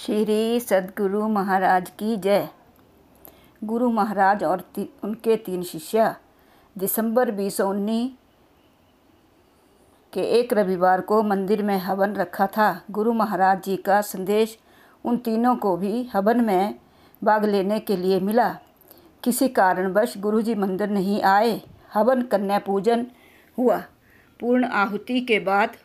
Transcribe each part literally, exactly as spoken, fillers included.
श्री सद्गुरु महाराज की जय। गुरु महाराज और ती, उनके तीन शिष्य दिसंबर बीस सौ उन्नीस के एक रविवार को मंदिर में हवन रखा था। गुरु महाराज जी का संदेश उन तीनों को भी हवन में भाग लेने के लिए मिला। किसी कारणवश गुरुजी मंदिर नहीं आए। हवन कन्या पूजन हुआ। पूर्ण आहुति के बाद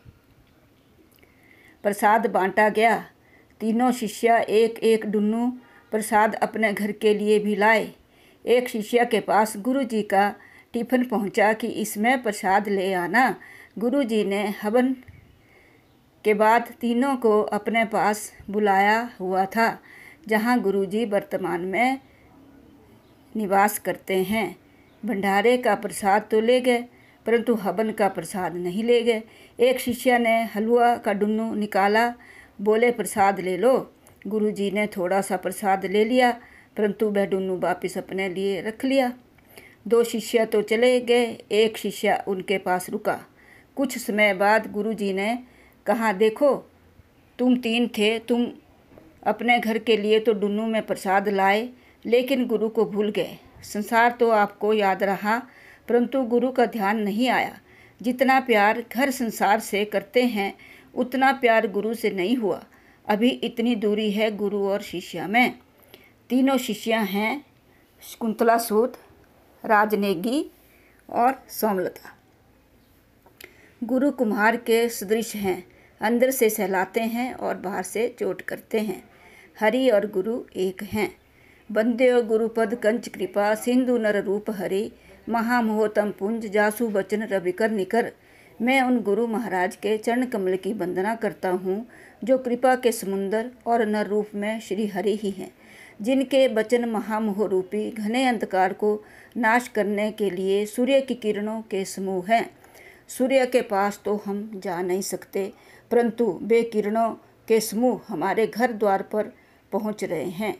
प्रसाद बांटा गया। तीनों शिष्य एक एक डुन्नू प्रसाद अपने घर के लिए भी लाए। एक शिष्य के पास गुरुजी का टिफिन पहुंचा कि इसमें प्रसाद ले आना। गुरुजी ने हवन के बाद तीनों को अपने पास बुलाया हुआ था, जहां गुरुजी वर्तमान में निवास करते हैं। भंडारे का प्रसाद तो ले गए, परंतु हवन का प्रसाद नहीं ले गए। एक शिष्य ने हलवा का डुन्नू निकाला, बोले प्रसाद ले लो। गुरुजी ने थोड़ा सा प्रसाद ले लिया, परंतु वह डुन्नू वापस अपने लिए रख लिया। दो शिष्य तो चले गए, एक शिष्य उनके पास रुका। कुछ समय बाद गुरुजी ने कहा, देखो तुम तीन थे, तुम अपने घर के लिए तो डुन्नू में प्रसाद लाए, लेकिन गुरु को भूल गए। संसार तो आपको याद रहा, परंतु गुरु का ध्यान नहीं आया। जितना प्यार घर संसार से करते हैं, उतना प्यार गुरु से नहीं हुआ। अभी इतनी दूरी है गुरु और शिष्य में। तीनों शिष्य हैं शकुंतला सूत, राजनेगी और सोमलता। गुरु कुम्हार के सदृश हैं, अंदर से सहलाते हैं और बाहर से चोट करते हैं। हरि और गुरु एक हैं। बंदे गुरुपद कंच कृपा, सिंधु नर रूप हरि, महामोहतम पुंज जासु बचन रविकर निकर। मैं उन गुरु महाराज के चरण कमल की वंदना करता हूँ, जो कृपा के समुंदर और नर रूप में श्री हरि ही हैं, जिनके वचन महामोह रूपी घने अंधकार को नाश करने के लिए सूर्य की किरणों के समूह हैं। सूर्य के पास तो हम जा नहीं सकते, परंतु वे किरणों के समूह हमारे घर द्वार पर पहुँच रहे हैं।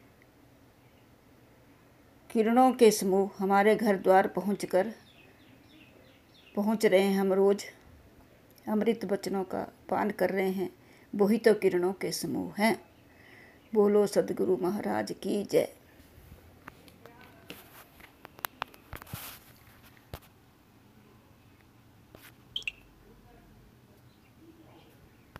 किरणों के समूह हमारे घर द्वार पहुँच कर पहुँच रहे हैं। हम रोज़ अमृत वचनों का पान कर रहे हैं, वही तो किरणों के समूह हैं। बोलो सद्गुरु महाराज की जय।